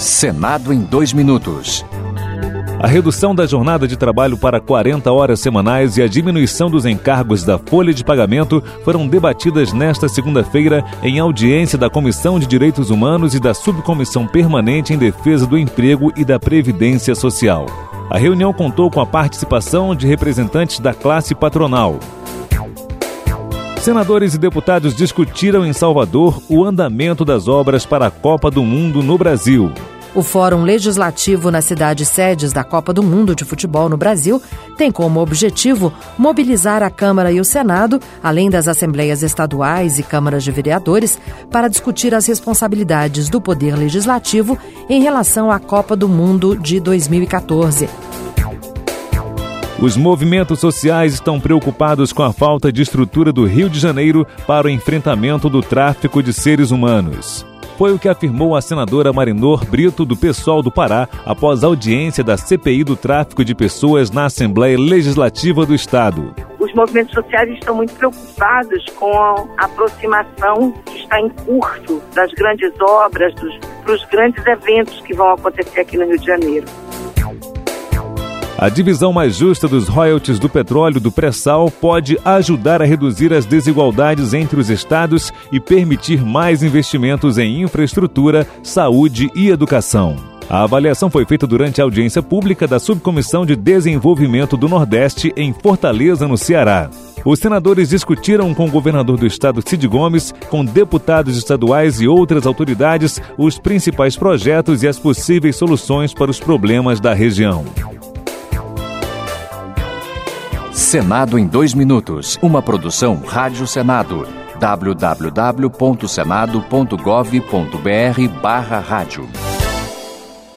Senado em 2 minutos. A redução da jornada de trabalho para 40 horas semanais e a diminuição dos encargos da folha de pagamento foram debatidas nesta segunda-feira em audiência da Comissão de Direitos Humanos e da Subcomissão Permanente em Defesa do Emprego e da Previdência Social. A reunião contou com a participação de representantes da classe patronal. Senadores e deputados discutiram em Salvador o andamento das obras para a Copa do Mundo no Brasil. O Fórum Legislativo nas cidades sedes da Copa do Mundo de Futebol no Brasil tem como objetivo mobilizar a Câmara e o Senado, além das Assembleias Estaduais e Câmaras de Vereadores, para discutir as responsabilidades do Poder Legislativo em relação à Copa do Mundo de 2014. Os movimentos sociais estão preocupados com a falta de estrutura do Rio de Janeiro para o enfrentamento do tráfico de seres humanos. Foi o que afirmou a senadora Marinor Brito, do PSOL do Pará, após a audiência da CPI do tráfico de pessoas na Assembleia Legislativa do Estado. Os movimentos sociais estão muito preocupados com a aproximação que está em curso das grandes obras, dos grandes eventos que vão acontecer aqui no Rio de Janeiro. A divisão mais justa dos royalties do petróleo do pré-sal pode ajudar a reduzir as desigualdades entre os estados e permitir mais investimentos em infraestrutura, saúde e educação. A avaliação foi feita durante a audiência pública da Subcomissão de Desenvolvimento do Nordeste em Fortaleza, no Ceará. Os senadores discutiram com o governador do estado, Cid Gomes, com deputados estaduais e outras autoridades, os principais projetos e as possíveis soluções para os problemas da região. Senado em 2 minutos. Uma produção Rádio Senado. www.senado.gov.br/rádio